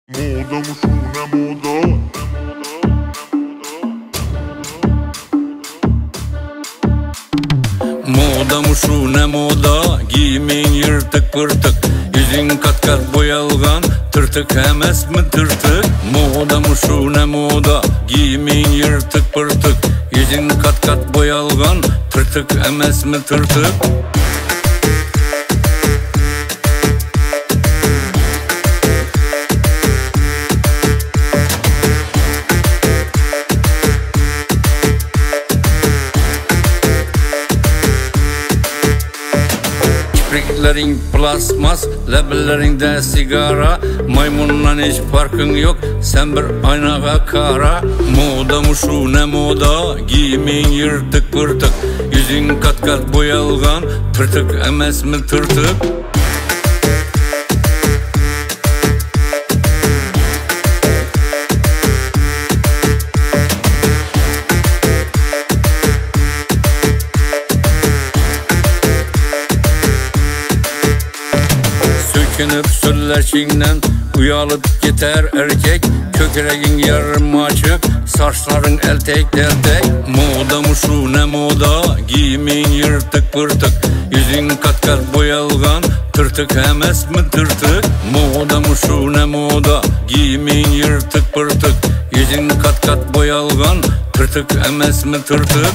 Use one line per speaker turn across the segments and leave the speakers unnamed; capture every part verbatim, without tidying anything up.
Moda mı şu ne moda?
Moda mı şu ne moda? Giyimin yırtık pırtık, yüzün kat kat boyalgan, tırtık emes mi tırtık? Moda mı şu ne moda? Giyimin yırtık pırtık, yüzün kat kat boyalgan, tırtık emes mi tırtık? Kipriklerin plasmas, lebellerinde sigara, maymundan hiç farkın yok, sen bir aynağa kara. Moda mı şu ne moda? Giyimin yırtık pırtık, yüzün kat kat boyalgan, tırtık emes mi tırtık? Sökünüp sölleşinden uyalıp gider erkek, kökreğin yarım açık, saçların eltek deltek. Moda mı şu ne moda? Giyimin yırtık pırtık, yüzün kat kat boyalgan, tırtık emes mi tırtık? Moda mı şu ne moda? Giyimin yırtık pırtık, yüzün kat kat boyalgan, tırtık emes mi tırtık?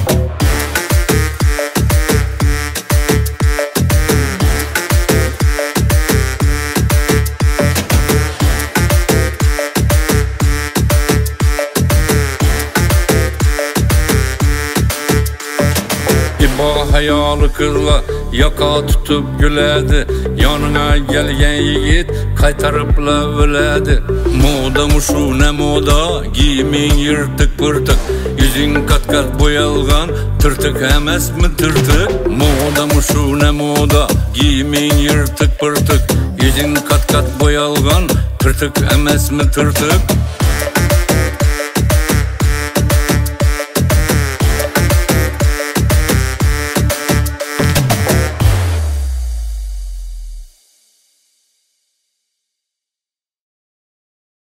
İba hayalı kızla yaka tutup güledi, yanına gelgen yiğit kaytarıpla öledi. Moda mı şu ne moda? Giyimin yırtık pırtık, yüzün kat kat boyalgan, tırtık emes mi tırtık? Moda mı şu ne moda? Giyimin yırtık pırtık, yüzün kat kat boyalgan, tırtık emes mi tırtık?